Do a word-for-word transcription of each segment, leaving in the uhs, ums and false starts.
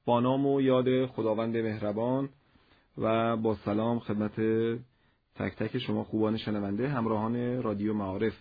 با نام و یاد خداوند مهربان و با سلام خدمت تک تک شما خوبان شنونده همراهان رادیو معارف.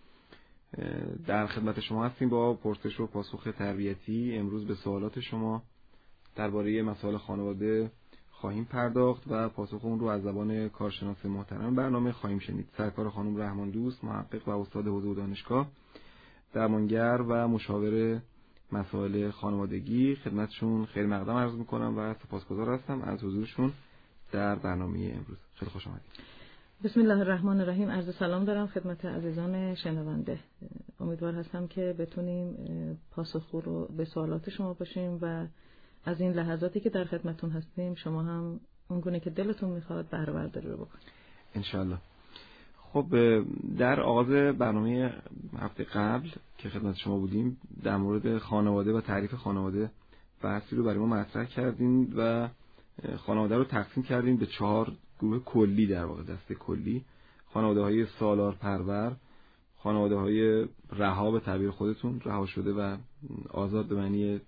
در خدمت شما هستیم با پرسش و پاسخ تربیتی. امروز به سوالات شما درباره مسائل خانواده خواهیم پرداخت و پاسخ اون رو از زبان کارشناس محترم برنامه خواهیم شنید. سرکار خانم رحمان دوست، محقق و استاد حوزه و دانشگاه، درمانگر و مشاور مسائل خانوادگی، خدمتشون خیلی مقدم عرض میکنم و سپاسگزار هستم از حضورشون در برنامه امروز. خیلی خوش آمدید. بسم الله الرحمن الرحیم. عرض سلام دارم خدمت عزیزان شنونده. امیدوار هستم که بتونیم پاسخگو رو به سوالات شما باشیم و از این لحظاتی که در خدمتون هستیم شما هم اونگونه که دلتون میخواد بهره برداری رو بکنید انشالله. خب در آغاز برنامه هفته قبل که خدمت شما بودیم در مورد خانواده و تعریف خانواده بحثی رو برای ما مطرح کردین و خانواده رو تقسیم کردین به چهار گروه کلی، در واقع دسته کلی: خانواده های سالار پرور، خانواده های رها به تعبیر خودتون، رها شده و آزاد به معنی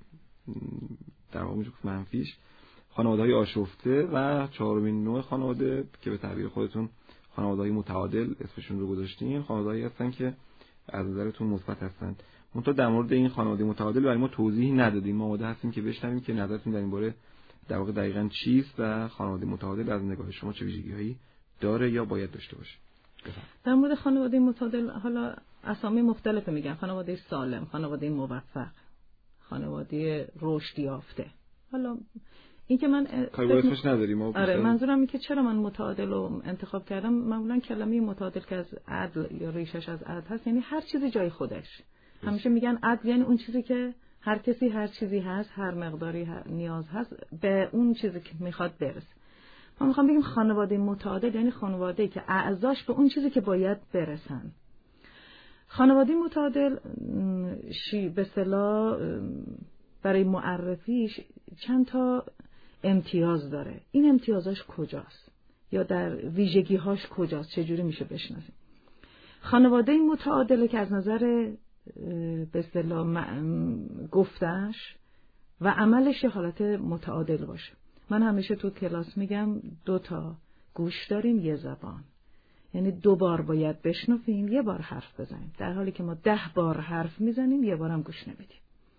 در واقع منفیش، خانواده های آشفته و چهارمین نوع خانواده که به تعبیر خودتون خانواده های متعادل اسمشون رو گذاشتین، خانواده هایی هستن که از نظرتون مثبت هستن. منتها در مورد این خانواده متعادل برای ما توضیحی ندادیم. ما آماده هستیم که بشنویم که نظرتون در این باره در واقع دقیقاً چیست و خانواده متعادل از نگاه شما چه ویژگی‌هایی داره یا باید داشته باشه. در مورد خانواده متعادل حالا اسامی مختلفی میگن: خانواده سالم، خانواده موفق، خانواده رشد یافته. حالا این که من کاری اسمش نداریم. آره، منظورم اینه که چرا من متعادل رو انتخاب کردم. معمولا کلمه متعادل که از عدل یا ریشش از عدل هست، یعنی هر چیزی جای خودش. همیشه میگن عدل یعنی اون چیزی که هر کسی هر چیزی هست، هر مقداری هر نیاز هست به اون چیزی که میخواد برسه. ما میخوام بگیم خانواده متعادل یعنی خانواده‌ای که اعضاش به اون چیزی که باید برسن. خانواده متعادل شی به اصطلاح برای معرفیش چند تا امتیاز داره. این امتیازاش کجاست یا در ویژگی‌هاش کجاست؟ چجوری میشه بشناسیم؟ خانواده متعادله که از نظر به اصطلاح گفتش و عملش حالت متعادل باشه. من همیشه تو کلاس میگم دو تا گوش داریم، یه زبان. یعنی دو بار باید بشنویم، یه بار حرف بزنیم، در حالی که ما ده بار حرف میزنیم یه بارم گوش نمیدیم.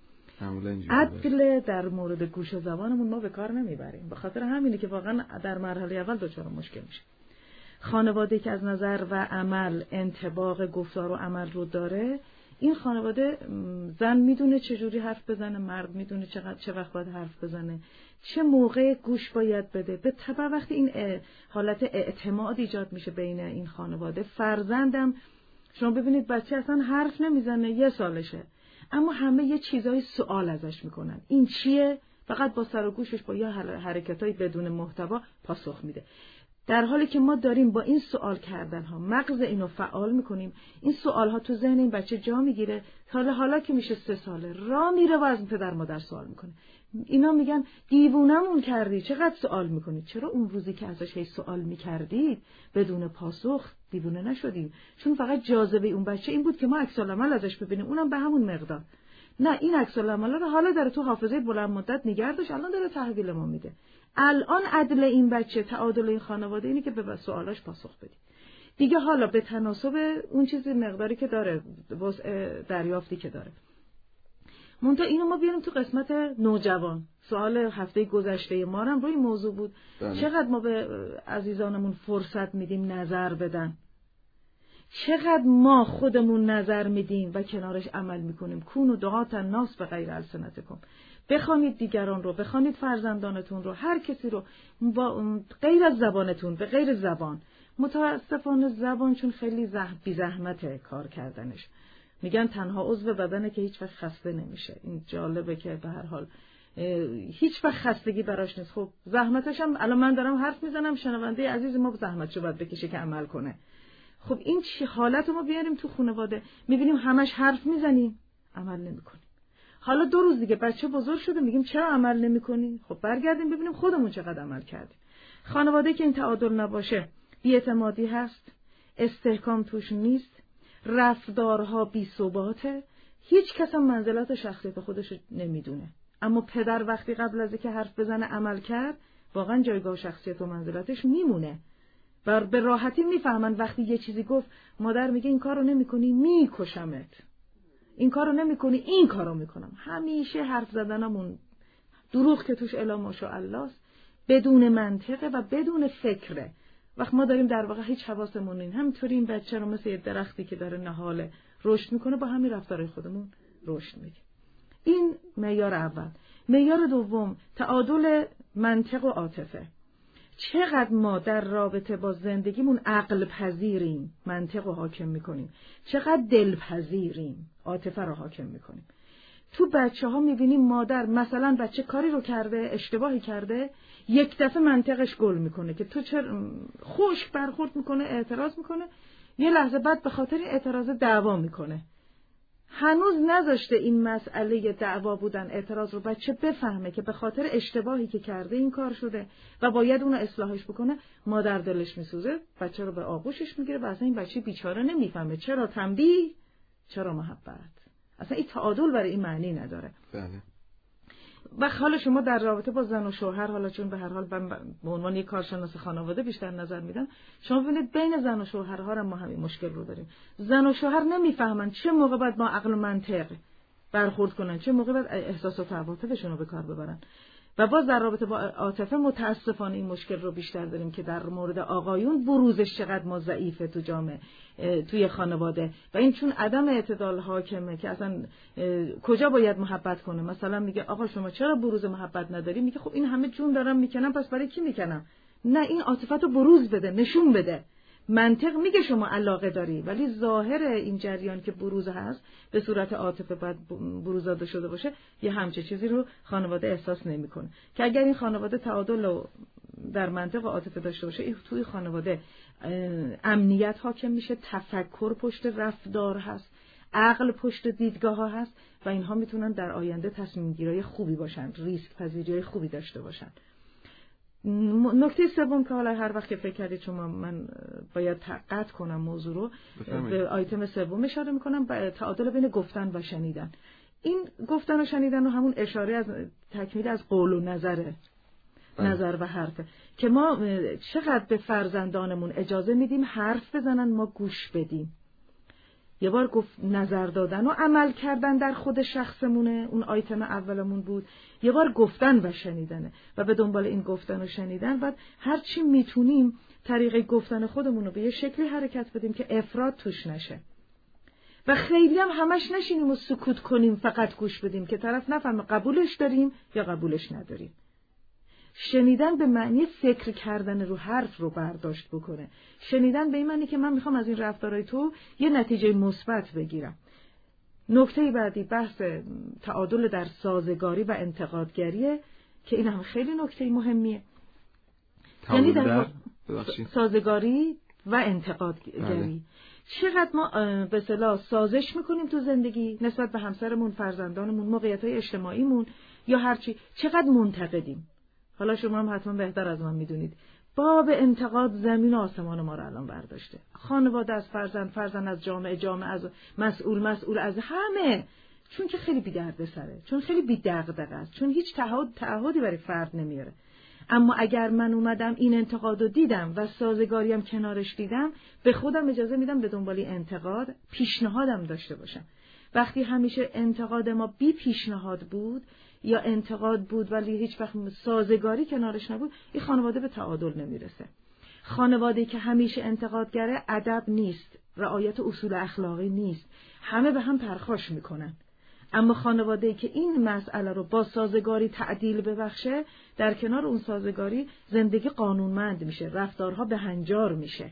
عدل در مورد گوش و زبانمون ما به کار نمیبریم. به خاطر همینه که واقعا در مرحله اول دچار مشکل میشه. خانواده که از نظر و عمل انطباق گفتار و عمل رو داره، این خانواده زن میدونه چجوری حرف بزنه، مرد میدونه چقدر چه وقت باید حرف بزنه، چه موقع گوش باید بده. به تبع وقتی این حالت اعتماد ایجاد میشه بین این خانواده. فرزندم شما ببینید بچه اصلا حرف نمیزنه، یه سالشه، اما همه یه چیزای سوال ازش میکنن. این چیه؟ فقط با سر و گوشش با یه حرکتای بدون محتوا پاسخ میده. در حالی که ما داریم با این سوال کردن ها مغز اینو فعال میکنیم، این سوال ها تو ذهن این بچه جا میگیره. حالا حالا که میشه سه ساله راه میره و از پدر مادر سوال میکنه. اینا میگن دیوونمون کردی، چقدر سوال میکنی؟ چرا اون روزی که ازش هی سوال میکردید بدون پاسخ دیوونه نشدیم؟ چون فقط جاذبه اون بچه این بود که ما عکس العمل ازش ببینیم، اونم به همون مقدار. نه، این عکس العمل رو حالا داره تو حافظه بلند مدت نگه داشت، الان داره تحویل ما میده. الان عدل این بچه، تعادل این خانواده اینه که به سوالاش پاسخ بدی. دیگه حالا به تناسب اون چیزی مقداری که داره، دریافتی که داره. منتها اینو ما بیاریم تو قسمت نوجوان. سوال هفته گذشته ما هم روی موضوع بود. دانه. چقدر ما به عزیزانمون فرصت میدیم نظر بدن؟ چقدر ما خودمون نظر میدیم و کنارش عمل میکنیم؟ کونوا دعاة الناس بغیر السنتکم. بخوانید دیگران رو، بخوانید فرزندانتون رو، هر کسی رو با غیر از زبانتون، به غیر زبان. متاسفانه زبان چون خیلی زحمت بی زحمت کار کردنش. میگن تنها عضو بدنه که هیچ وقت خسته نمیشه. این جالبه که به هر حال هیچ وقت خستگی براش نیست. خب زحمتش هم الان من دارم حرف میزنم، شنونده عزیز ما زحمتشو باید بکشه که عمل کنه. خب این چه حالت ما بیاریم تو خانواده؟ میبینیم همش حرف میزنیم، عمل نمیکنیم. حالا دو روز دیگه بچه بزرگ شده میگیم چرا عمل نمیکنی؟ خب برگردیم ببینیم خودمون چقدر عمل کردیم. خانواده که این تعادل نباشه، بی‌اعتمادی هست، استحکام توش نیست، رفتارها بی‌ثباته، هیچ کس هم منزلت و شخصیت خودش نمیدونه. اما پدر وقتی قبل از اینکه حرف بزنه عمل کرد، واقعا جایگاه شخصیت و منزلتش میمونه. و به راحتی میفهمن وقتی یه چیزی گفت، مادر میگه این کارو نمی‌کنی میکشمت، این کارو نمی‌کنی این کارو میکنم. همیشه حرف زدنمون دروغ که توش الا ماشاءالله است، بدون منطقه و بدون فکره. وقت ما داریم در واقع هیچ حواسمون نیست، همینطوری این بچه رو مثل یه درختی که داره نهاله رشد میکنه، با همین رفتارهای خودمون رشد میده. این معیار اول. معیار دوم، تعادل منطق و عاطفه. چقدر ما در رابطه با زندگیمون عقل پذیریم، منطق رو حاکم میکنیم، چقدر دلپذیریم، عاطفه رو حاکم میکنیم. تو بچه ها میبینیم مادر مثلا بچه کاری رو کرده، اشتباهی کرده، یک دفعه منطقش گل میکنه که تو چرا، خشک برخورد میکنه، اعتراض میکنه، یه لحظه بعد به خاطر اعتراض دعوا میکنه. هنوز نذاشته این مسئله دعوا بودن، اعتراض رو بچه بفهمه که به خاطر اشتباهی که کرده این کار شده و باید اون رو اصلاحش بکنه. مادر دلش میسوزه، بچه رو به آغوشش میگیره و اصلا این بچه بیچاره نمیفهمه چرا تنبیه، چرا محبت. اصلا این تعادل برای این معنی نداره. بله. و حالا شما در رابطه با زن و شوهر، حالا چون به هر حال به عنوان یک کارشناس خانواده بیشتر نظر میدم، شما ببینید بین زن و شوهرها هم ما همین مشکل رو داریم. زن و شوهر نمیفهمن چه موقع باید با عقل و منطق برخورد کنن، چه موقع باید احساس و عواطفشون رو به کار ببرن. و باز در رابطه با عاطفه متاسفانه این مشکل رو بیشتر داریم که در مورد آقایون بروزش چقدر ما ضعیفه تو جامعه، توی خانواده. و این چون عدم اعتدال حاکمه که اصلا کجا باید محبت کنه. مثلا میگه آقا شما چرا بروز محبت نداری؟ میگه خب این همه جون دارم میکنم، پس برای کی میکنم؟ نه، این عاطفت رو بروز بده، نشون بده. منطق میگه شما علاقه داری، ولی ظاهر این جریان که بروز هست به صورت عاطفه باید بروز داده شده باشه، یه همچه چیزی رو خانواده احساس نمیکنه. که اگر این خانواده تعادل رو در منطق و عاطفه داشته باشه، این توی خانواده امنیت حاکم میشه، تفکر پشت رفتار هست، عقل پشت دیدگاه ها هست و اینها میتونن در آینده تصمیم گیری خوبی باشن، ریسک پذیری خوبی داشته باشن. نکته سوم که حالا هر وقت که فکر کردید شما من باید قطع کنم موضوع رو، به آیتم سوم اشاره میکنم، تعادل بین گفتن و شنیدن. این گفتن و شنیدن رو همون اشاره از تکمیل از قول و نظره، نظر و حرفه، که ما چقدر به فرزندانمون اجازه میدیم حرف بزنن، ما گوش بدیم. یه بار گفت نظر دادن و عمل کردن در خود شخصمونه، اون آیتم اولمون بود. یه بار گفتن و شنیدنه و به دنبال این گفتن و شنیدن بعد هر چی میتونیم طریق گفتن خودمون رو به یه شکلی حرکت بدیم که افراط توش نشه و خیلی هم همش نشینیم و سکوت کنیم، فقط گوش بدیم که طرف نفهمه قبولش داریم یا قبولش نداریم. شنیدن به معنی فکر کردن رو حرف رو برداشت بکنه. شنیدن به این معنی که من میخوام از این رفتارهای تو یه نتیجه مثبت بگیرم. نکته بعدی بحث تعادل در سازگاری و انتقادگریه که این هم خیلی نکته مهمیه. یعنی در سازگاری و انتقادگری چقدر ما به اصطلاح سازش میکنیم تو زندگی نسبت به همسرمون، فرزندانمون، موقعیت‌های اجتماعیمون یا هرچی، چقدر منتقدیم. حالا شما هم حتما بهتر از من میدونید باب انتقاد زمین و آسمان ما رو الان برداشته. خانواده از فرزند، فرزند از جامعه، جامعه از مسئول، مسئول از همه. چون که خیلی بی درد سره، چون خیلی بی دغدغه است، چون هیچ تعهد تعهدی برای فرد نمیاره. اما اگر من اومدم این انتقاد رو دیدم و سازگاریم کنارش دیدم، به خودم اجازه میدم به دنبال انتقاد پیشنهادم داشته باشم. وقتی همیشه انتقاد ما بی پیشنهاد بود یا انتقاد بود ولی هیچ وقت سازگاری کنارش نبود، این خانواده به تعادل نمیرسه. خانواده‌ای که همیشه انتقادگره ادب نیست، رعایت اصول اخلاقی نیست، همه به هم پرخاش میکنن. اما خانواده‌ای که این مسئله رو با سازگاری تعدیل ببخشه، در کنار اون سازگاری زندگی قانونمند میشه، رفتارها به هنجار میشه.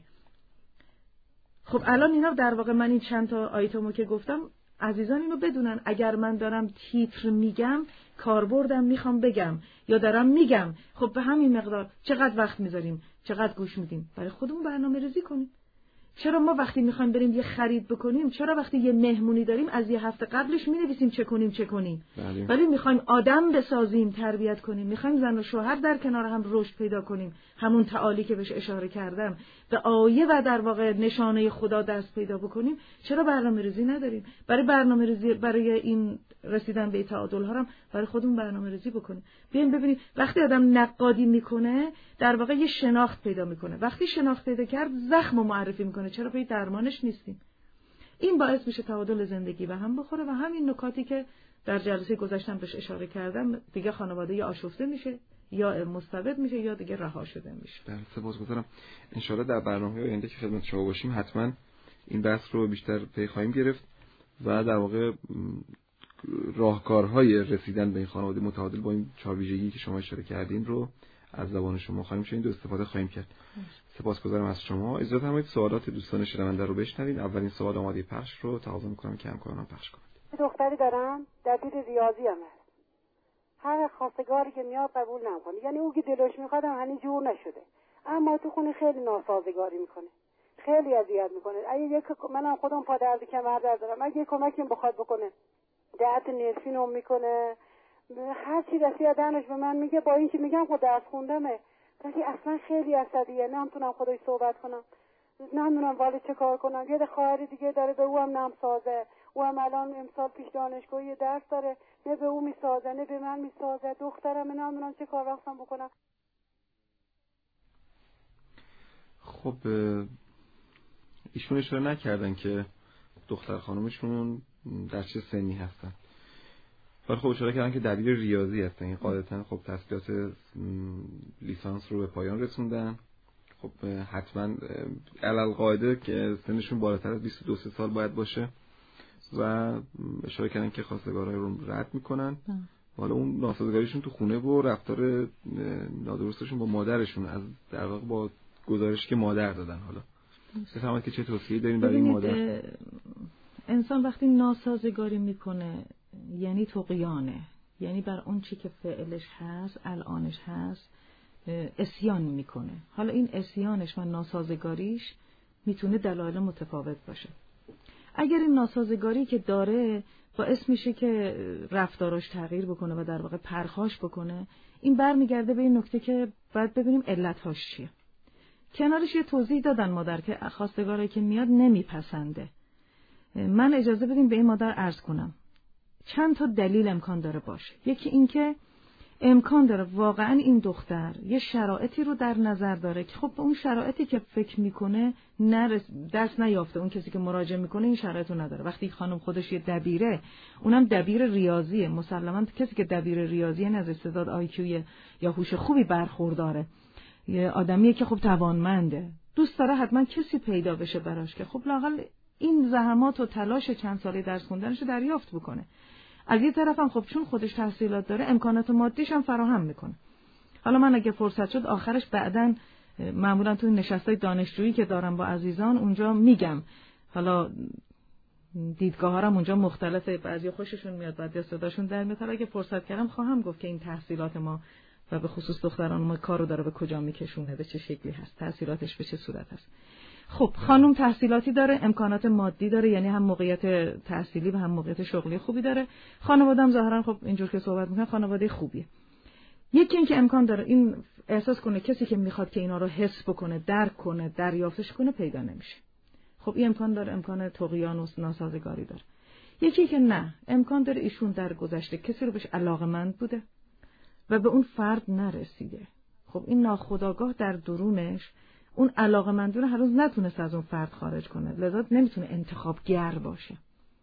خب الان اینا در واقع من این چند تا آیتمو که گفتم، عزیزان اینو بدونن، اگر من دارم تیتر میگم، کاربردم میخوام بگم یا دارم میگم، خب به همین مقدار چقدر وقت میذاریم، چقدر گوش میدیم، برای خودمون برنامه ریزی کنیم. چرا ما وقتی میخوایم بریم یه خرید بکنیم، چرا وقتی یه مهمونی داریم از یه هفته قبلش مینویسیم چه کنیم چه کنیم؟ بله. ولی میخوایم آدم بسازیم، تربیت کنیم، میخوایم زن و شوهر در کنار هم رشد پیدا کنیم، همون تعالی که بهش اشاره کردم، به آیه و در واقع نشانه خدا دست پیدا بکنیم، چرا برنامه‌ریزی نداریم؟ برای برنامه‌ریزی، برای این رسیدن به تعادل ها هم برای خودمون برنامه‌ریزی بکنیم. بیایم ببینید وقتی آدم نقادی میکنه در واقع یه شناخت پیدا میکنه. وقتی شناخت پیدا کرد زخم رو معرفی میکنه، چرا پی درمانش نیستیم؟ این باعث میشه تعادل زندگی و هم بخوره و همین نکاتی که در جلسه گذشتم بهش اشاره کردم، دیگه خانواده یا آشفته میشه یا مستبد میشه یا دیگه رها شده میشه. در سپاسگزارم. ان شاءالله در برنامه‌های آینده که خدمت شما باشیم حتما این بحث رو بیشتر پی خواهیم گرفت و در واقع راهکارهای رسیدن به این خانواده متعادل با این چهار ویژگی که شما اشاره کردین رو از زبان شما خواهیم شنید و استفاده خواهیم کرد. سپاسگزارم از شما. اجازه فرمایید سوالات دوستان شنونده رو بشنویم. اولین سوال آماده پخش رو تقاضا می‌کنم که همکارانم پخش کنند. دختری دارم دبیر ریاضی هم هست. هر خواستگاری که میاد قبول نمی‌کنه. یعنی او که دلش می‌خواد هم هنوز جور نشده. اما تو خونه خیلی ناسازگاری می‌کنه. خیلی اذیت می‌کنه. اگه یک منم خودم پا درد کمر درد دارم. اگه کمکی بخواد بکنه درد نرفینو میکنه، هر چی رسید دانش به من میگه، با این که میگم خود درس خوندمه ولی اصلا خیلی عصبیه، نمیتونم خودش صحبت کنم، نمیدونم ولی چه کار کنم. یه خواهر دیگه داره به او هم نم سازه، او هم الان امسال پیش دانشگاهی درس داره، نه به او میسازه نه به من میسازه، دخترم نمیدونم چه کار وقتم بکنم. خب ایشون اشاره نکردن که دختر خانومشون در چه سنی هستن، ولی خب اشاره کردن که دبیر ریاضی هستن. این قاعدتا خب تحصیلات لیسانس رو به پایان رسوندن. خب حتما علل قاعده که سنشون بالاتر از بیست و دو سال باید باشه و اشاره کردن که خواستگارای رو رد میکنن. حالا اون ناسازگاریشون تو خونه و رفتار نادرستشون با مادرشون از در واقع با گزارشی که مادر دادن. حالا بفرمایید که چه توصیه‌ای دارین برای این مادر؟ انسان وقتی ناسازگاری میکنه یعنی طغیانه، یعنی بر اون چی که فعلش هست الانش هست عصیان میکنه. حالا این عصیانش و ناسازگاریش میتونه دلایل متفاوت باشه. اگر این ناسازگاری که داره باعث میشه که رفتاراش تغییر بکنه و در واقع پرخاش بکنه، این برمیگرده به این نکته که باید ببینیم علتهاش چیه. کنارش یه توضیح دادن مادر که خواستگاری که میاد نمیپسنده. من اجازه بدیم به این مادر عرض کنم چند تا دلیل امکان داره باشه. یکی این که امکان داره واقعا این دختر یه شرایطی رو در نظر داره که خب به اون شرایطی که فکر میکنه نرس دست نیافته، اون کسی که مراجعه میکنه این شرایط رو نداره. وقتی خانم خودش یه دبیره، اونم دبیر ریاضیه، مسلماً کسی که دبیر ریاضیه از استعداد آی کیو یا هوش خوبی برخورداره، یه آدمیه که خب توانمنده، دوست داره حتما کسی پیدا بشه براش که خب لااقل این زحمات و تلاش چند ساله درس خوندنش رو دریافت بکنه. از یه طرف هم خب چون خودش تحصیلات داره امکانات مادیش هم فراهم میکنه. حالا من اگه فرصت شد آخرش بعداً معمولاً تو نشستای دانشجویی که دارم با عزیزان اونجا میگم، حالا دیدگاه هارم اونجا مختلفه، بعضی خوششون میاد بعضی صداشون در میاد. اگه فرصت کردم خواهم گفت که این تحصیلات ما و به خصوص دختران ما کارو داره به کجا میکشونه، به چه شکلی هست، تحصیلاتش به چه صورت هست. خب خانم تحصیلاتی داره، امکانات مادی داره، یعنی هم موقعیت تحصیلی و هم موقعیت شغلی خوبی داره. خانواده‌ام ظاهرا خب اینجور که صحبت میکنن خانواده خوبیه. یکی این که امکان داره این احساس کنه کسی که میخواد که اینا رو حس بکنه، درک کنه، دریافتش کنه پیدا نمیشه. خب این امکان داره، امکان طغیان و ناسازگاری داره. یکی که نه، امکان داره ایشون در گذشته کسی رو بهش علاقه‌مند بوده و به اون فرد نرسیده. خب این ناخودآگاه در درونش اون علاقه‌مندی رو هر روز نتونست از اون فرد خارج کنه، لذا نمیتونه انتخابگر باشه.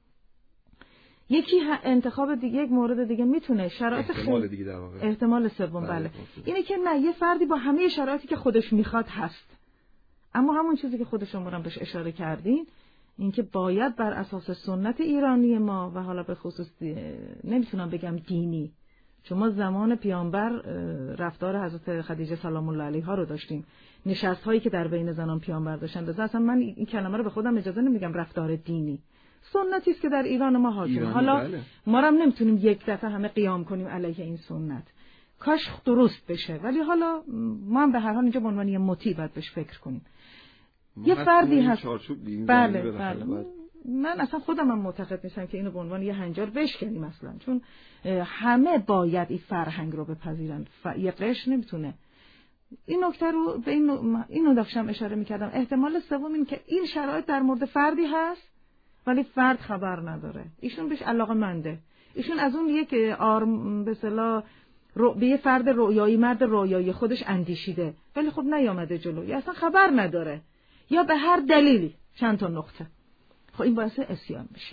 یکی انتخاب دیگه، یک مورد دیگه میتونه شرایط احتمال دیگه در واقع احتمال سوم بله, بله. اینه که نه، یه فردی با همه شرایطی که خودش میخواد هست، اما همون چیزی که خود شما هم بهش اشاره کردین، این که باید بر اساس سنت ایرانی ما و حالا به خصوص نمیتونم بگم دینی، چون ما زمان پیامبر رفتار حضرت خدیجه سلام الله علیها رو داشتیم، نشست هایی که در بین زنان پیامبر داشتن، لذا اصلا من این کلمه رو به خودم اجازه نمیگم رفتار دینی، سنتی است که در ایران ما حاکم. حالا بله. ما هم نمیتونیم یک دفعه همه قیام کنیم علیه این سنت، کاش درست بشه، ولی حالا ما هم به هر حال اینجا به عنوان یه مطیع باید بهش فکر کنیم. یه فردی هست. بله بله. من اصلا خودم هم معتقد نیستم که اینو به عنوان یه هنجار بشکنیم مثلا، چون همه باید این فرهنگ رو بپذیرن. ف... یه قشر نمیتونه. این نکته رو به این اینو داشتم اشاره میکردم. احتمال سوم این که این شرایط در مورد فردی هست ولی فرد خبر نداره. ایشون بهش علاقه‌منده. ایشون از اون یک آرم به اصطلاح رو... به یه فرد رویایی، مرد رویایی خودش اندیشیده ولی خب نیامده جلو، یا اصلا خبر نداره، یا به هر دلیلی چند تا نقطه. خب این باعث عصیان میشه.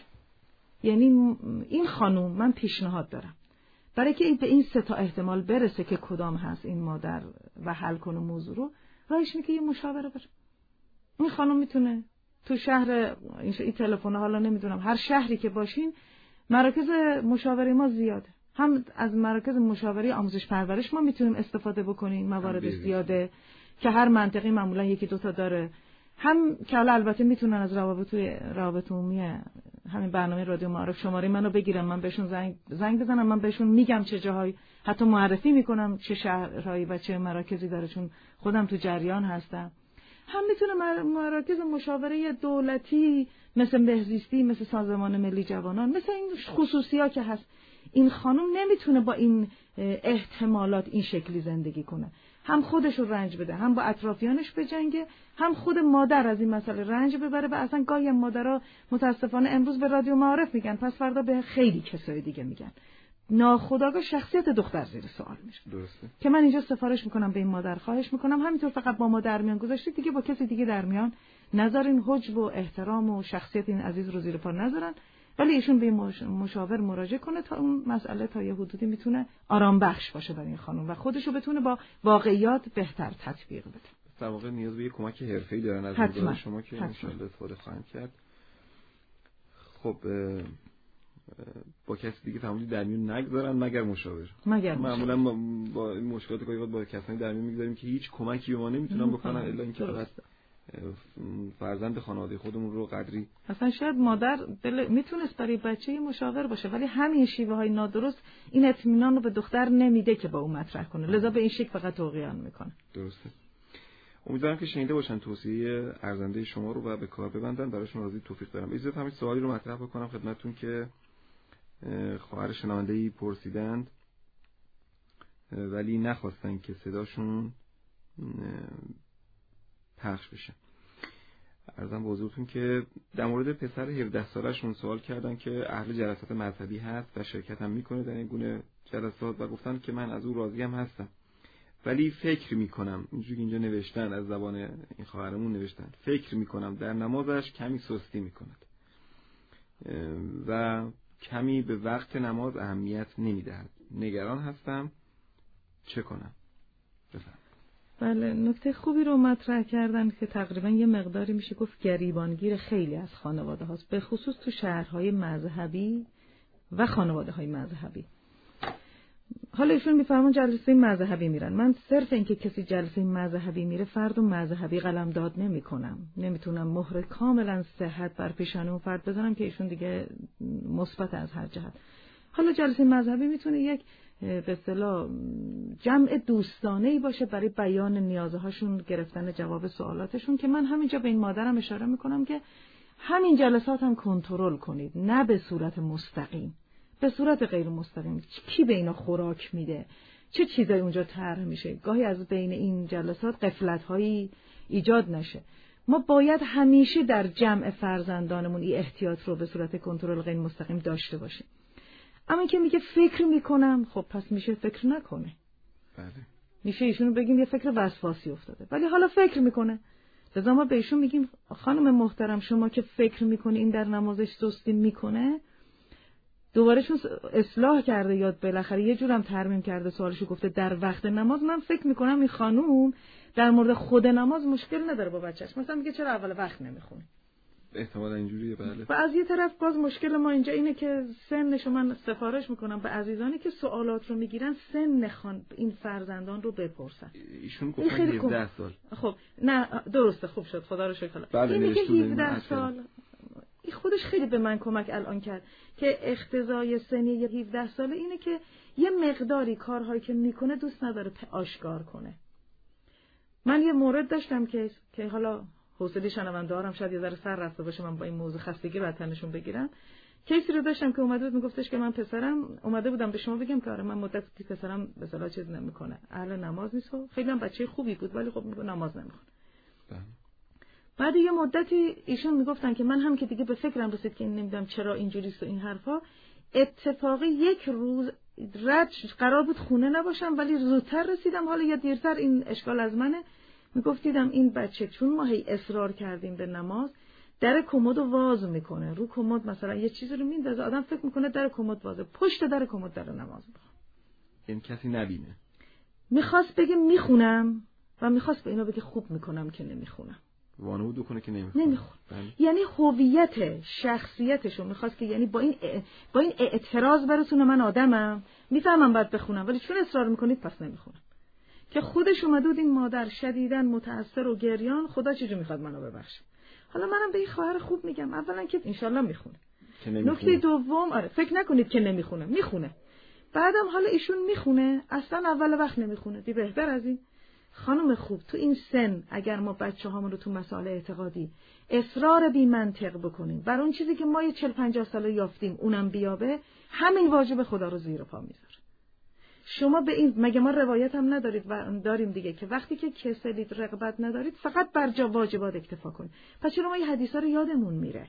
یعنی این خانوم من پیشنهاد دارم برای که به این سه تا احتمال برسه که کدام هست این مادر و حل کنه موضوع رو، راهش اینه که یه مشاوره بره. این خانوم میتونه تو شهر این تلفن، حالا نمیدونم هر شهری که باشین، مراکز مشاوره ما زیاده. هم از مراکز مشاوره آموزش پرورش ما میتونیم استفاده بکنیم، موارد زیاده که هر منطقی معمولا یکی دو تا داره. هم که حالا البته میتونن از روابط روابط عمومی همین برنامه رادیو معارف شماره منو بگیرن، من بهشون زنگ زنگ بزنم، من بهشون میگم چه جاهایی، حتی معرفی میکنم چه شهرهایی و چه مراکزی داره، چون خودم تو جریان هستم. هم میتونه مراکز مشاوره دولتی مثل بهزیستی، مثل سازمان ملی جوانان، مثل این خصوصی‌ها که هست. این خانم نمیتونه با این احتمالات این شکلی زندگی کنه، هم خودش رو رنج بده، هم با اطرافیانش بجنگه، هم خود مادر از این مسئله رنج ببره. و اصلا گاهی مادرها متاسفانه امروز به رادیو معارف میگن، پس فردا به خیلی کسای دیگه میگن. ناخودآگاه شخصیت دختر زیر سوال میشه. درسته. که من اینجا سفارش میکنم به این مادر، خواهش میکنم همینطور فقط با ما در میان گذاشتید دیگه با کسی دیگه در میان نذارین، حجب و احترام و شخصیت این عزیز رو زیر پا نذارن، ولی ایشون به مشاور مراجعه کنه تا اون مسئله تا یه حدودی میتونه آرام بخش باشه برای این خانم و خودشو بتونه با واقعیات بهتر تطبیق بده. در واقع نیاز به یک کمک حرفه‌ای دارن از نظر شما که ان شاءالله استفاده خواهند کرد. خب با کسی دیگه تعاملی در میون نگذارن مگر مشاور. مگر معمولا با, با این مشکلات گاهی با کسانی در میون میگذاریم که هیچ کمکی به ما نمیتونن بکنن الا اینکه فقط فرزند خانواده خودمون رو قدری. اصلا شاید مادر دل میتونست برای بچه مشاور باشه، ولی همین شیوه های نادرست این اطمینان رو به دختر نمیده که با اون مطرح کنه، لذا به این شکل فقط توقیان میکنه. درسته. امیدوارم که شنیده باشن توصیه ارزنده شما رو و به کار ببندن. براشون راضی توفیق دارم. اجازه همین سوالی رو مطرح بکنم خدمتتون که خواهر شنونده‌ای پرسیدند ولی نخواستن که صداشون پخش بشه. عرضم به حضورتون که در مورد پسر هفده سالشون سوال کردن که اهل جلسات مذهبی هست و شرکت هم میکنه در این گونه جلسات و گفتن که من از او راضی هم هستم ولی فکر میکنم، اینجوری که اینجا نوشتن از زبان این خواهرمون نوشتن، فکر میکنم در نمازش کمی سستی میکند و کمی به وقت نماز اهمیت نمیدهد. نگران هستم، چه کنم؟ بفرمایید. بله، نکته خوبی رو مطرح کردن که تقریبا یه مقداری میشه گفت گریبانگیر خیلی از خانواده هاست، به خصوص تو شهرهای مذهبی و خانواده های مذهبی. حالا ایشون میفرمون جلسه مذهبی میرن. من صرف اینکه کسی جلسه مذهبی میره فرد و مذهبی قلمداد نمی کنم، نمیتونم مهر کاملا صحت بر پیشانه اون فرد بزنم که ایشون دیگه مثبت از هر جهت. حالا جلسه مذهبی میتونه یک به اصطلاح جمع دوستانه‌ای باشه برای بیان نیازهاشون، گرفتن جواب سوالاتشون، که من همینجا به این مادرم اشاره میکنم که همین جلسات هم کنترل کنید، نه به صورت مستقیم، به صورت غیر مستقیم. کی به اینا خوراک میده، چه چیزایی اونجا طرح میشه، گاهی از بین این جلسات غفلت‌هایی ایجاد نشه. ما باید همیشه در جمع فرزندانمون این احتیاط رو به صورت کنترل غیر مستقیم داشته باشیم. اما که میگه فکر میکنم، خب پس میشه فکر نکنه. بله. میشه ایشونو بگیم یه فکر وسواسی افتاده، ولی حالا فکر میکنه. لذا ما به ایشون میگیم خانم محترم، شما که فکر میکنی این در نمازش سستی میکنه، دوبارهشون اصلاح کرده یا بالاخره یه جورم ترمیم کرده سوالشو، گفته در وقت نماز من فکر میکنم این خانوم در مورد خود نماز مشکل نداره با بچه‌ش، مثلا میگه چرا اول وقت نمیخونی. احتمالا اینجوریه. بله. و از یه طرف باز مشکل ما اینجا اینه که سنشو من سفارش میکنم به عزیزانی که سوالات رو میگیرن سن خان این فرزندان رو بپرسن. ایشون گفتن هفده سال. خب نه درسته، خوب شد، خدا رو شکر. بله، این میگه هفده سال. این خودش خیلی به من کمک الان کرد که اقتضای سنی یه هفده ساله اینه که یه مقداری کارهایی که میکنه دوست نداره آشکار کنه. من یه مورد داشتم که که حالا حوصله شنونده‌هام شاید یه ذره سر رفته باشه، من با این موضوع خستگی رو تنشون بگیرم. کیسی رو داشتم که اومده بود میگفتش که من پسرم اومده بودم به شما بگم که آره من مدتی پسرم به اصطلاح چیز نمیکنه، اهل نماز نیست و خیلی هم بچه خوبی بود ولی خب میگه نماز نمیخونه. بعد یه مدتی ایشون میگفتن که من هم که دیگه به فکرم رسید که این نمیدونم چرا اینجوریست و این حرفا، اتفاقی یک روز رد قرار بود خونه نباشم ولی زودتر رسیدم، حالا یا دیرتر این اشکال از منه. میگفتیدم این بچه چون ما هی اصرار کردیم به نماز، در کمد واز میکنه، رو کمد مثلا یه چیزی رو میندازه، آدم فکر میکنه در کمد وازه، پشت در کمد در نماز بخونه، این کسی نبینه. میخواست بگه میخونم و میخواست به اینا بگه خوب میکنم که نمیخونم، وانمود کنه که نمیخونه. نمیخونه. یعنی هویت شخصیتشو میخواست که یعنی با این ا... با این اعتراض برسونه من آدمم، میفهمم باید بخونم ولی چون اصرار میکنید پس نمیخونم. که خودش اومده بود این مادر شدیداً متأثر و گریان، خدا چجور میخواد منو ببخشه. حالا منم به این خواهر خوب میگم اولا که انشالله میخونه. نکته دوم آره فکر نکنید که نمیخونه، میخونه. بعدم حالا ایشون میخونه، اصلا اول وقت نمیخونه. دی بهتر از این خانم خوب تو این سن اگر ما بچه‌هامون رو تو مسائل اعتقادی اصرار بی منطق بکنیم بر اون چیزی که ما یه چهل پنجاه ساله یافتیم اونم بیابه، همین واجب خدا رو زیر پا میذاره. شما به این مگه ما روایت هم ندارید و داریم دیگه که وقتی که کسلید رغبت ندارید فقط بر جا واجبات اکتفا کنید. پس چرا ما این حدیثا رو یادمون میره؟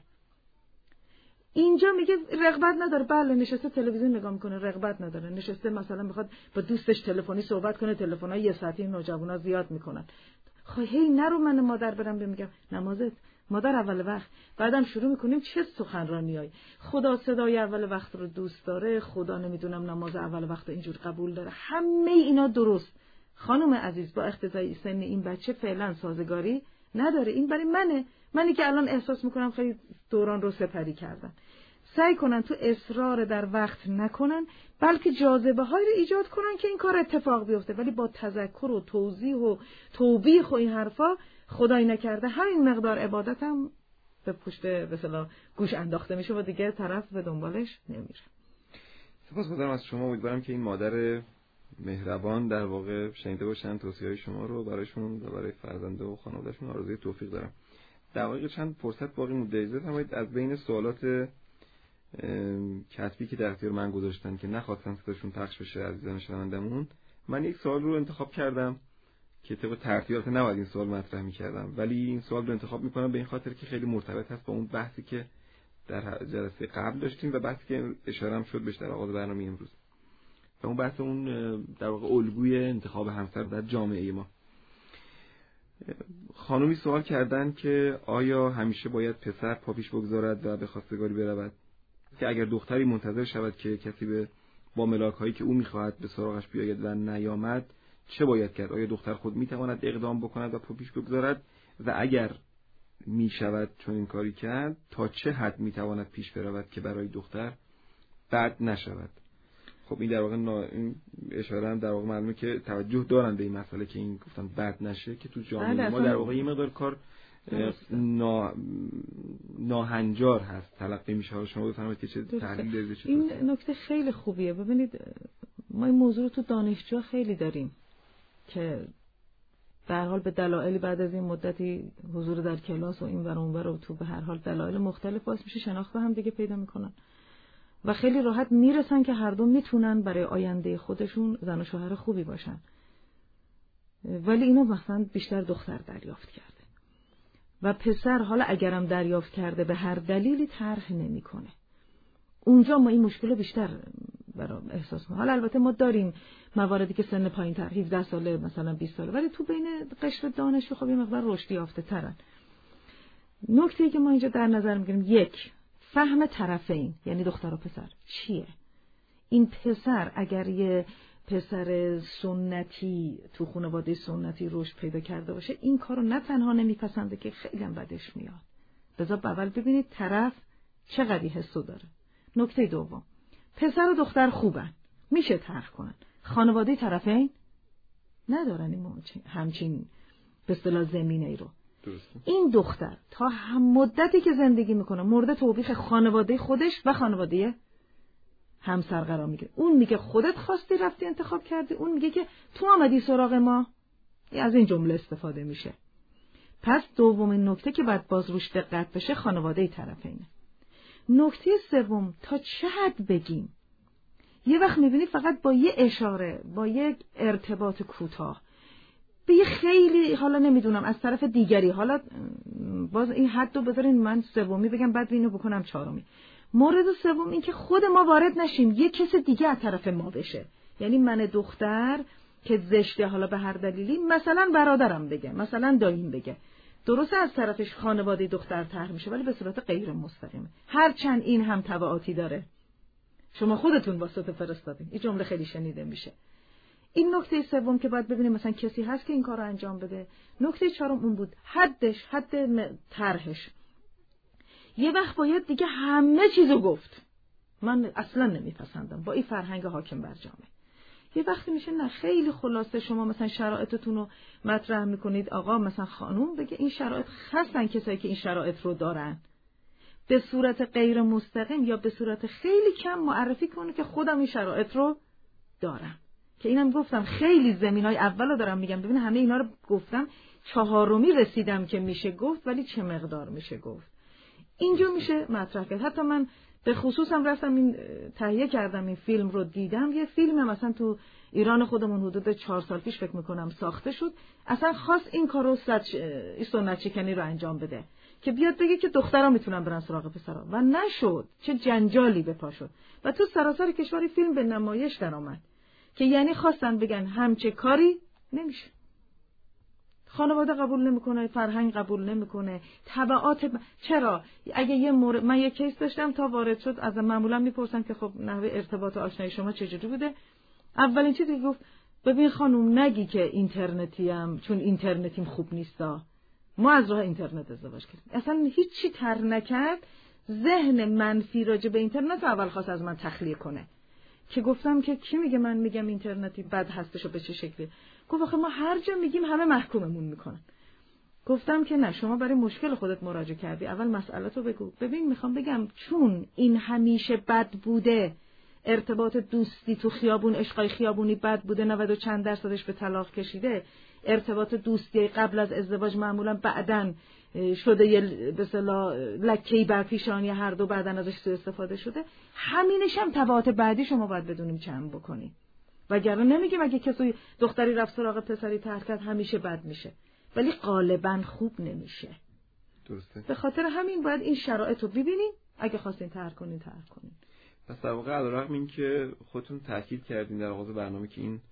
اینجا میگه رغبت نداره، بله نشسته تلویزیون نگاه میکنه رغبت نداره، نشسته مثلا میخواد با دوستش تلفنی صحبت کنه، تلفن‌های یه ساعتی نوجوانا زیاد میکنن. خب هی نرو من مادر برم بگم نمازت مادر اول وقت، بعدم شروع میکنیم چه سخنرانیای خدا صدای اول وقت رو دوست داره، خدا نمیدونم نماز اول وقت اینجور قبول داره، همه اینا درست. خانم عزیز با اقتضای سن این بچه فعلا سازگاری نداره. این برای منه، منی که الان احساس میکنم خیلی دوران رو سپری کردن. سعی کنن تو اصرار در وقت نکنن، بلکه جاذبه های رو ایجاد کنن که این کار اتفاق بیفته، ولی با تذکر و توضیح و توبیخ و این حرفا خدای نکرده همین مقدار عبادت هم به پشت به اصطلاح گوش انداخته میشه و دیگه طرف به دنبالش نمیره. سپاسگزارم از شما. امیدوارم که این مادر مهربان در واقع شنیده باشن توصیه‌های شما رو برایشون و برای فرزنده و خانواده‌شون. آرزوی توفیق دارم. در واقع چند فرصت باقی مونده، اجازه فرمایید از بین سوالات کتبی که در اختیار من گذاشتن که نخواستن صداشون پخش بشه عزیزان شنوندمون، من یک سوال رو انتخاب کردم که طبق ترتیبات نباید این سوال مطرح می‌کردم، ولی این سوال رو انتخاب می‌کنم به این خاطر که خیلی مرتبط هست با اون بحثی که در جلسه قبل داشتیم و بحثی که اشاره هم شد بهش در آغاز برنامه امروز. و اون بحث اون در واقع الگوی انتخاب همسر در جامعه ما. خانومی سوال کردن که آیا همیشه باید پسر پا پیش بگذارد و به خواستگاری برود، که اگر دختری منتظر شود که کسی به با ملاک‌هایی که او می‌خواهد به سراغش بیاید و نیامد چه باید کرد؟ آیا دختر خود می‌تواند اقدام بکند و پا پیش بگذارد و اگر می‌شود چون این کاری کرد تا چه حد می‌تواند پیش برود که برای دختر بد نشود؟ خب این در واقع نا... این اشاره هم در واقع معلومه که توجه دارن به این مسئله که این گفتن بد نشه، که تو جامعه ما در واقع یه مقدار کار نا... ناهنجار هست تلقی میشه. شما بفرمایید که چه تحلیل دارید؟ این نکته خیلی خوبیه. ببینید ما این موضوع رو تو دانشجو خیلی داریم که به هر حال به دلایلی بعد از این مدتی حضور در کلاس و این ور اون ور و تو به هر حال دلایل مختلف باعث میشه شناخت هم دیگه پیدا میکنن و خیلی راحت میرسن که هر دو میتونن برای آینده خودشون زن و شوهر خوبی باشن. ولی اینو مثلا بیشتر دختر دریافت کرده و پسر حالا اگرم دریافت کرده به هر دلیلی طرح نمیکنه. اونجا ما این مشکل بیشتر برام احساس می‌کنم. حالا البته ما داریم مواردی که سن پایین‌تر هفده ساله مثلا بیست ساله، ولی تو بین قشر دانشجو خب یه مقدار رشد یافته ترن. نکته‌ای که ما اینجا در نظر می‌گیریم، یک، فهم طرفین، یعنی دختر و پسر چیه. این پسر اگر یه پسر سنتی تو خانواده سنتی رشد پیدا کرده باشه، این کارو نه تنها نمیپسنده که خیلی هم بدش میاد. بذار اول ببینید طرف چقدر حسو داره. نکته دوم، پسر و دختر خوبن، میشه طرح کنن. خانواده طرفین ندارن این همچین به اصطلاح زمینه ای رو. درسته. این دختر تا هم مدتی که زندگی میکنه مورد توبیخ خانواده خودش و خانواده همسر قرار میگیره. اون میگه خودت خواستی رفتی انتخاب کردی، اون میگه که تو آمدی سراغ ما. از این جمله استفاده میشه. پس دومین نکته که باید باز روش دقت بشه خانواده طرفینه. نکته سوم، تا چه حد بگیم؟ یه وقت میبینی فقط با یه اشاره، با یک ارتباط کوتاه، به یه خیلی حالا نمیدونم از طرف دیگری، حالا باز این حد رو بذارین من سومی بگم بعد اینو بکنم چهارمی. مورد سوم این که خود ما وارد نشیم، یه کس دیگه از طرف ما بشه. یعنی من دختر که زشته حالا به هر دلیلی، مثلا برادرم بگه، مثلا داییم بگه، درسته از طرفش خانواده دختر طرح میشه ولی به صورت غیر مستقیمه. هرچند این هم تبعاتی داره. شما خودتون واسطه فرستادین. این جمله خیلی شنیده میشه. این نکته سوم که باید ببینیم مثلا کسی هست که این کارو انجام بده. نکته چهارم اون بود حدش، حد طرحش. یه وقت باید دیگه همه چیزو گفت. من اصلا نمیپسندم با این فرهنگ حاکم بر جامعه. یه وقتی میشه نه خیلی خلاصه شما مثلا شرایطتون رو مطرح میکنید، آقا مثلا خانوم بگه این شرایط خاصن کسایی که این شرایط رو دارن، به صورت غیر مستقیم یا به صورت خیلی کم معرفی کنه که خودم این شرایط رو دارم. که اینم گفتم خیلی زمینای اولو دارم میگم، ببین همه اینا رو گفتم، چهارمی رسیدم که میشه گفت ولی چه مقدار میشه گفت. اینجا میشه مطرح کرد. حتی من به خصوصم رفتم این تهیه کردم این فیلم رو دیدم. یه فیلم هم مثلا تو ایران خودمون حدود چهار سال پیش فکر میکنم ساخته شد، اصلا خاص این کارو سنت شکنی رو انجام بده که بیاد بگه که دخترها میتونن برن سراغ پسرها و نشد. چه جنجالی به پا شد و تو سراسر کشور فیلم به نمایش در آمد که یعنی خواستن بگن همچه کاری نمیشه. خانواده قبول نمیکنه، فرهنگ قبول نمیکنه، تبعات ب... چرا؟ اگه یه مورد من یه کیس داشتم تا وارد شد از معمولا میپرسن که خب نحوه ارتباط و آشنایی شما چجوری بوده؟ اولین چیزی که گفت ببین خانم نگی که اینترنتی ام، چون اینترنتیم خوب نیستا. ما از راه اینترنت ازدواج کردیم. اصلا هیچی تر نکرد، ذهن منفی راجع به اینترنت اول خواست از من تخلیه کنه. که گفتم که کی میگه من میگم اینترنتی بد هستش و به چه شکلی؟ گفت آخه ما هر جا میگیم همه محکوممون میکنن. گفتم که نه، شما برای مشکل خودت مراجعه کردی، اول مسئله تو بگو. ببین میخوام بگم چون این همیشه بد بوده، ارتباط دوستی تو خیابون، عشقای خیابونی بد بوده، نود و چند درصدش به طلاق کشیده، ارتباط دوستی قبل از ازدواج معمولا بعدن شده یه به اصطلاح لکه‌ای بر پیشانی هر دو، بعدن ازش سوء استفاده شده، همینش هم تبعات بعدی شما باید بدونیم چند بکنیم. وگرنه نمیگیم اگه کسی دختری رفت سراغ پسری طرح کرد همیشه بد میشه، ولی غالبا خوب نمیشه. درسته. به خاطر همین باید این شرایط رو ببینیم، اگه خواستین طرح کنین طرح کنین. پس در واقع علیرغم این که خودتون تاکید کردین در آغاز برنامه که این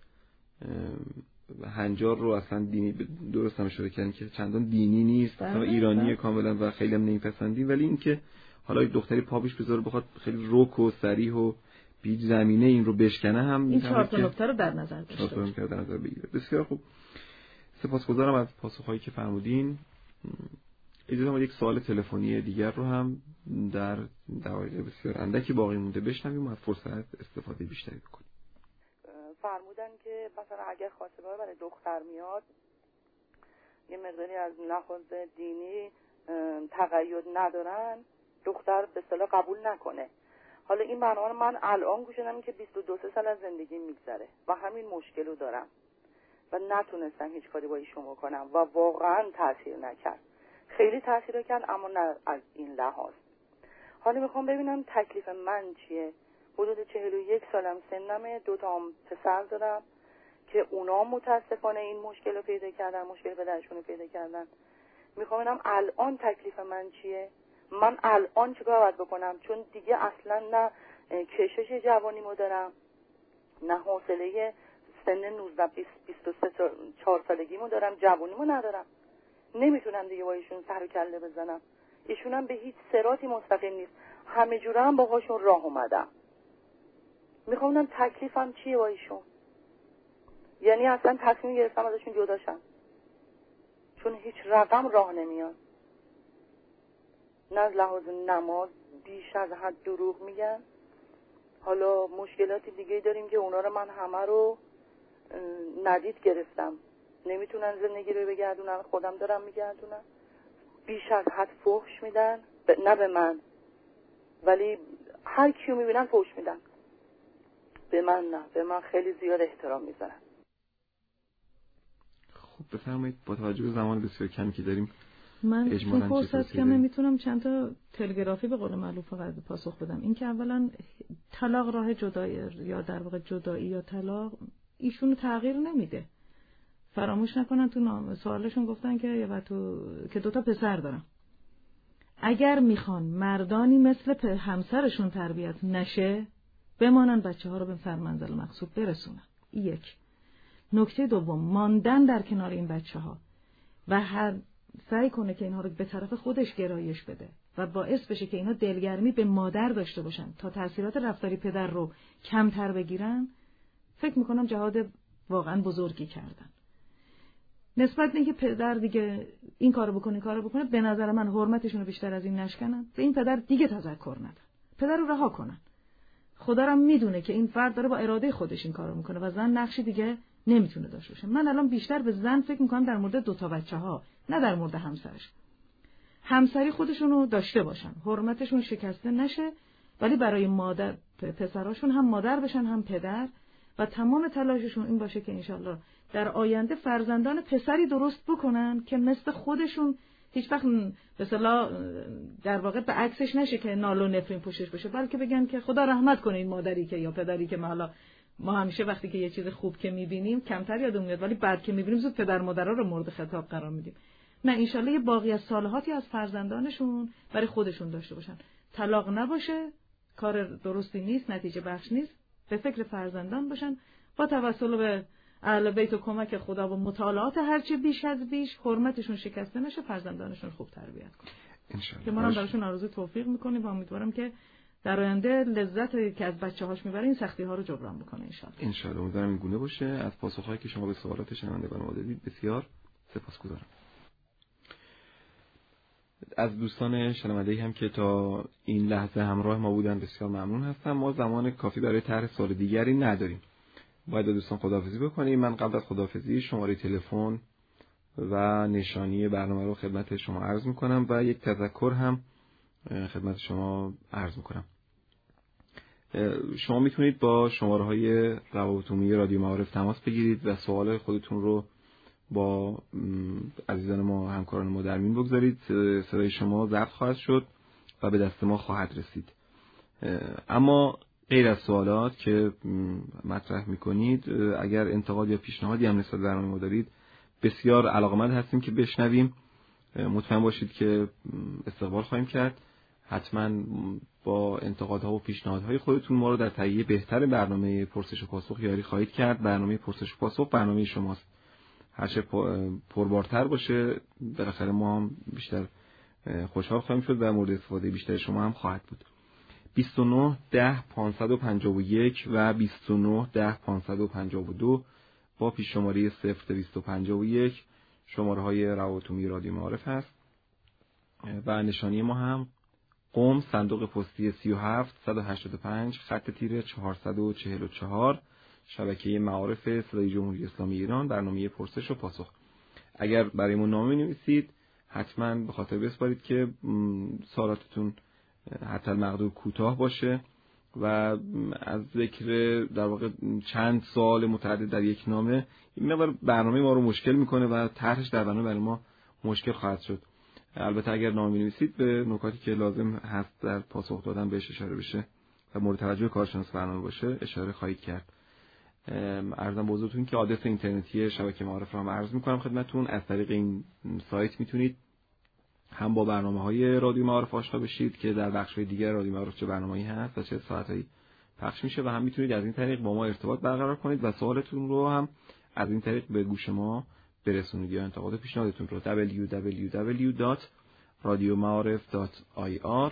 هنجار رو اصلا دینی درست هم شده کردن که چندان دینی نیست، اصلا ایرانیه کاملا و خیلی هم نمیپسندین، ولی این که حالا یک دختری پابش بذاره بخواد خیلی رک و صریح و بی زمینه این رو بشکنه هم این چهار تا نکته رو در نظر داشته باشه. در نظر بگیره. بسیار خوب. سپاسگزارم از پاسخهایی که فرمودین. اجازه بدید یک سوال تلفنی دیگر رو هم در دقایق بسیار اندکی باقی مونده بشنویم و از فرصت استفاده بیشتری بکنیم. فرمودن که مثلا اگر خواستگار برای دختر میاد یه مقداری از لحاظ دینی تقید ندارن، دختر به اصطلاح قبول نکنه. حالا این برنامه من الان گوش دادم که بیست و دو سال از زندگی میگذره و همین مشکل رو دارم و نتونستم هیچ کاری با ایشون بکنم و واقعا تاثیر نکرد. خیلی تاثیر کرد اما نه از این لحاظ. حالا میخوام ببینم تکلیف من چیه. حدود چهل و یک سالم سنمه، دو تا پسر دارم که اونا متاسفانه این مشکل رو پیدا کردن، مشکل پدرشون رو پیدا کردن. میخوام ببینم الان تکلیف من چیه، من الان چیکار باید بکنم، چون دیگه اصلا نه کشش جوانیمو دارم، نه حوصله سن نوزده بیست و سه چهار سالگیمو دارم، جوانیمو ندارم. نمیتونم دیگه با ایشون سر و کله بزنم. ایشون هم به هیچ صراطی مستقیم نیست، همه جوره هم باهاشون راه اومدم. میخوام ببینم تکلیفم چیه با ایشون. یعنی اصلا تصمیم گرفتم ازشون جدا شم، چون هیچ رقم راه نمیاد. نه از لحاظ نماز بیش از حد دروغ میگن. حالا مشکلاتی دیگه داریم که اونا رو من همه رو ندید گرفتم، نمیتونن زندگی رو بگردونن، خودم دارم میگردونم. بیش از حد فحش میدن، نه به من ولی هر کیو میبینن فحش میدن، به من نه، به من خیلی زیاد احترام میذارن. خب بفرمایید، با توجه به زمان بسیار کمی که داریم من چون فرصت کمه میتونم چند تا تلگرافی به قول معروف فقط پاسخ بدم. این که اولا طلاق راه جدایی یا در واقع جدایی یا طلاق ایشونو تغییر نمیده. فراموش نکنن تو نام سوالشون گفتن که یا تو که دوتا پسر دارم. اگر میخوان مردانی مثل همسرشون تربیت نشه بمانن بچه ها رو به فرمنزل مقصود برسونن. یک. نکته دوم، ماندن در کنار این بچه ها و هر سعی کنه که اینها رو به طرف خودش گرایش بده و باعث بشه که اینها دلگرمی به مادر داشته باشن تا تأثیرات رفتاری پدر رو کمتر بگیرن. فکر میکنم جهاد واقعا بزرگی کردن. نسبت به اینکه پدر دیگه این کارو بکنه این کارو بکنه، به نظر من حرمتشون رو بیشتر از این نشکنن، به این پدر دیگه تذکر ندن، پدر رو رها کنن. خدا هم میدونه که این فرد داره با اراده خودش این کارو میکنه و زن نقشی دیگه نمیتونه داشته باشه. من الان بیشتر به زن فکر میکنم در مورد دو تا بچه‌ها، نه در مورد همسرش. همسری خودشونو داشته باشن، حرمتشون شکسته نشه، ولی برای مادر پسراشون هم مادر بشن هم پدر و تمام تلاششون این باشه که انشالله در آینده فرزندان پسری درست بکنن که مثل خودشون هیچ وقت به اصطلاح در واقع به عکسش نشه که نال و نفرین پوشش بشه، بلکه بگن که خدا رحمت کنه این مادری که یا پدری که ما حالا ما همیشه وقتی که یه چیز خوب که میبینیم کمتر یادمون میاد، ولی بعد که میبینیم زود پدر مادرها رو مورد خطاب قرار میدیم. نه، انشالله یه باقی از صالحاتی از فرزندانشون برای خودشون داشته باشن. طلاق نباشه، کار درستی نیست، نتیجه بخش نیست. به فکر فرزندان باشن، با توسل به اهل بیت و کمک خدا و مطالعات هرچه بیش از بیش حرمتشون شکسته نشه، فرزندانشون خوب تربیت کنن. ان شاء الله. که ما هم براشون آرزوی توفیق میکنیم و امیدوارم که در آینده لذتی که از بچه‌هاش میبره این سختی‌ها رو جبران بکنه ان شاء الله. ان شاء الله. امیدوارم این گونه باشه. از پاسخهایی که شما به سوالات شنوندگان ما دادید بسیار سپاسگزارم. از دوستان شنونده‌ای هم که تا این لحظه همراه ما بودن بسیار ممنون هستم. ما زمان کافی برای طرح سوال دیگری نداریم. باید دوستان خداحافظی بکنیم. من قبل از خداحافظی شماره تلفن و نشانی برنامه رو خدمت شما عرض میکنم و یک تذکر هم خدمت شما عرض میکنم. شما میتونید با شماره های روابط عمومی رادیو معارف تماس بگیرید و سوال خودتون رو با عزیزان ما، همکاران ما در میون بگذارید. صدای شما ضبط خواهد شد و به دست ما خواهد رسید. اما غیر از سوالات که مطرح میکنید، اگر انتقاد یا پیشنهادی هم نسبت به برنامه ما دارید، بسیار علاقه‌مند هستیم که بشنویم. مطمئن باشید که استقبال خواهیم کرد. حتما با انتقادها و پیشنهادهای خودتون ما رو در تهیه بهتر برنامه پرسش و پاسخ یاری خواهید کرد. برنامه پرسش و پاسخ برنامه شماست. هرچه پربارتر باشه بالاخره ما هم بیشتر خوشحال خواهیم شد و مورد استفاده بیشتر شما هم خواهد بود. بیست و نه ده پانصد و پنجاه و یک و بیست و نه ده پانصد و پنجاه و دو با پیش شماره صفر دویست و پنجاه و یک شماره های روابط عمومی رادیو معارف هست و نشانی ما هم قم، صندوق پستی سی و هفت صد و هشتاد و پنج خط تیره چهارصد و چهل و چهار، شبکه معارف صدای جمهوری اسلامی ایران، برنامه پرسش و پاسخ. اگر برای ما نامه نویسید حتما به خاطر بسپارید که سوالاتتون حتی مقدور کوتاه باشه و از ذکر در واقع چند سوال متعدد در یک نامه این مقدار برنامه ما رو مشکل میکنه و طرحش در برنامه برای ما مشکل خواهد شد. البته اگر نامه نویسید به نکاتی که لازم هست در پاسخ دادن بهش اشاره بشه و مورد توجه کارشناس برنامه باشه اشاره خواهید کرد. عرضم به حضورتون که آدرس اینترنتی شبکه معارف رو هم عرض میکنم خدمتتون. از طریق این سایت میتونید هم با برنامه‌های رادیو معارف آشنا بشید که در بخش‌های دیگر رادیو معارف چه برنامه‌ای هست و چه ساعتایی پخش میشه و هم میتونید از این طریق با ما ارتباط برقرار کنید و سوالتون رو هم از این طریق به گوش ما برسونید یا انتقاد و پیشنهادتون رو. دبلیو دبلیو دبلیو دات رادیو معارف دات آی آر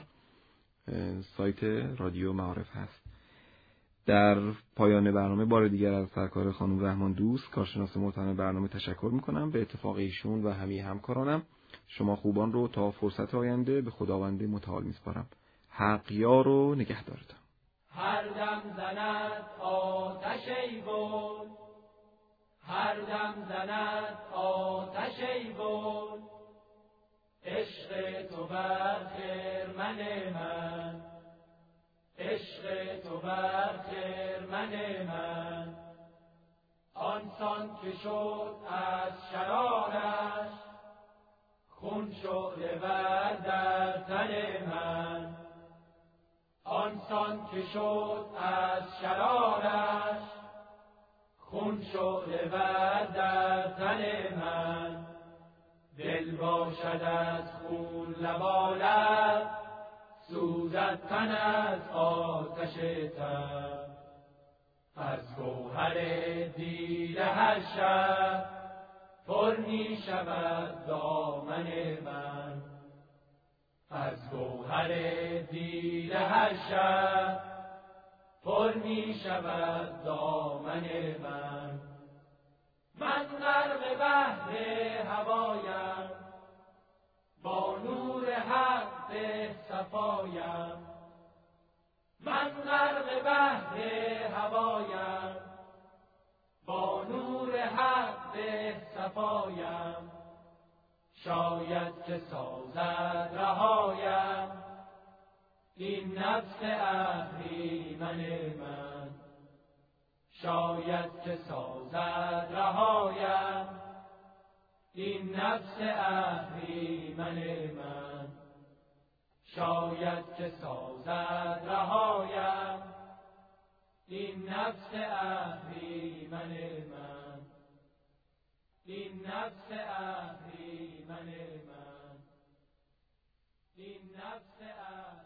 سایت رادیو معارف هست. در پایان برنامه بار دیگر از سرکار خانم رحمان دوست، کارشناس محترم برنامه تشکر میکنم. به اتفاق ایشون و همه همکارانم شما خوبان رو تا فرصت آینده به خداوند متعال میسپارم. حق یار و نگهدارتان. هر دم زند آتش ایوان، هر دم زند آتش ایوان، عشق تو بر خرمن من، عشق تو بر خرمن من. آنسان که شد از شرارش خون شعله ور در تن من. آنسان که شد از شرارش خون شعله ور در تن من. دل باشد از خون لبالب سوزد تن از آتش تب. از گوهر دیده هر شب پر می شود دامن من. از گوهر دیده هر شب پر می شود دامن من. من غرق بحر هوایم با نور حق به صفایم. من غرق بحر هوایم با نور حق به صفایم. شاید که سازد رهایم این نفس اهریمن من. شاید که سازد رهایم این نفس اهریمن من. شاید که سازد رهایم این نفس اهریمن من. این نفس اهریمن من. این نفس اهریمن